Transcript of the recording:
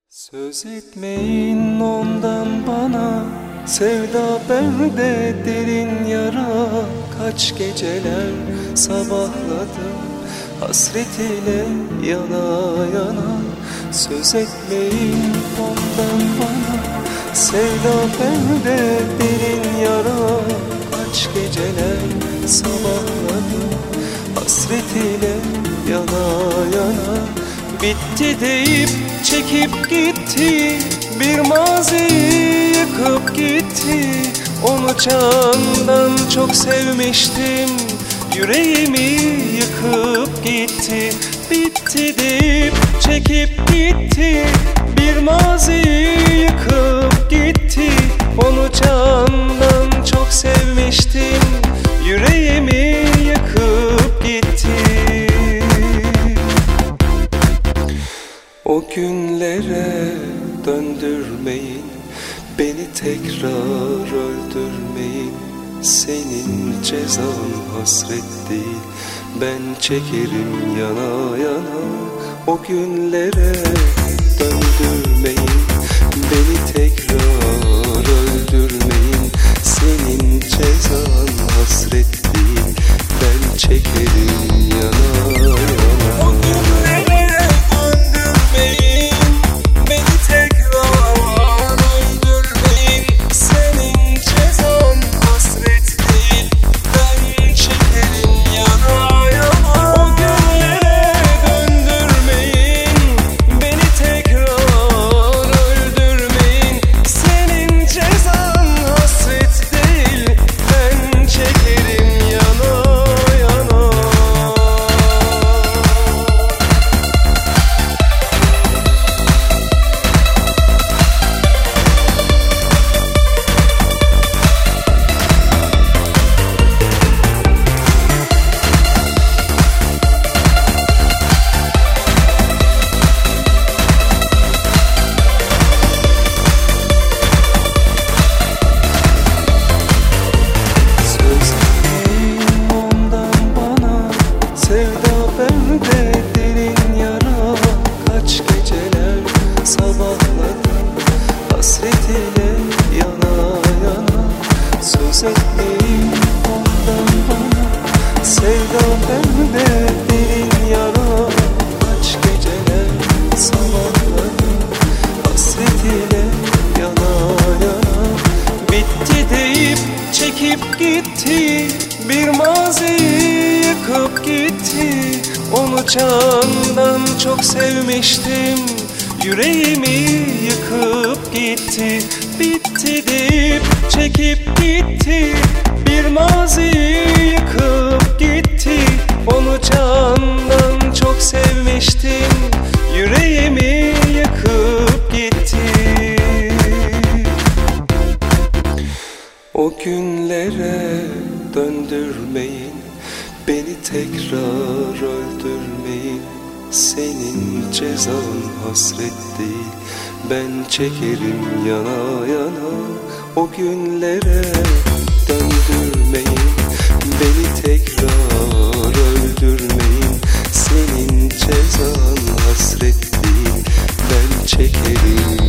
Söz etmeyin ondan bana, sevda bende derin yara. Kaç geceler sabahladım hasret ile yana yana. Söz etmeyin ondan bana, sevda bende derin yara. Kaç geceler sabahladım hasret ile yana yana. Bitti deyip çekip gitti, bir maziyi yıkıp gitti. Onu candan çok sevmiştim, yüreğimi yıkıp gitti. Bitti deyip çekip gitti, bir maziyi yıkıp gitti. Onu candan çok sevmiştim, yüreğimi yıkıp gitti. O günlere döndürmeyin, beni tekrar öldürmeyin. Senin cezan hasret değil, ben çekerim yana yana. O günlere döndürmeyin, beni tekrar öldürmeyin. Senin cezan hasret değil, ben çekerim yana yana. O günlere döndürmeyin, beni tekrar öldürmeyin. Senin cezan hasret değil, ben çekerim yana yana. O günlere döndürmeyin, beni tekrar öldürmeyin. Senin cezan hasret değil, ben çekerim yana yana. Bende derin yara, kaç geceler sabahladım hasret ile yana yana. Söz etmeyin ondan bana, sevda bende derin yara. Kaç geceler sabahladım hasret ile yana yana. Bitti deyip çekip gitti, bir maziyi yıkıp gitti. Onu candan çok sevmiştim, yüreğimi yıkıp gitti. Bitti deyip çekip gitti, bir maziyi yıkıp gitti. Onu candan çok sevmiştim, yüreğimi yıkıp gitti. O günlere döndürmeyin, beni tekrar öldürmeyin. Senin cezan hasret değil, ben çekerim yana yana. O günlere döndürmeyin, beni tekrar öldürmeyin. Senin cezan hasret değil, ben çekerim